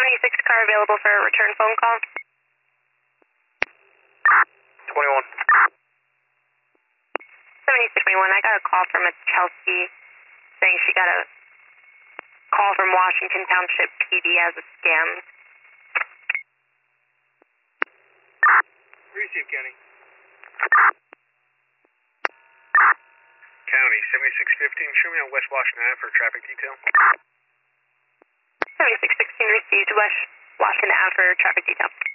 76 car available for a return phone call. 21. 7621, I got a call from a Chelsea saying she got a call from Washington Township PD as a scam. Receive, County. County, 7615, show me on West Washington Ave for traffic detail. 7616 received West Washington Ave for traffic detail.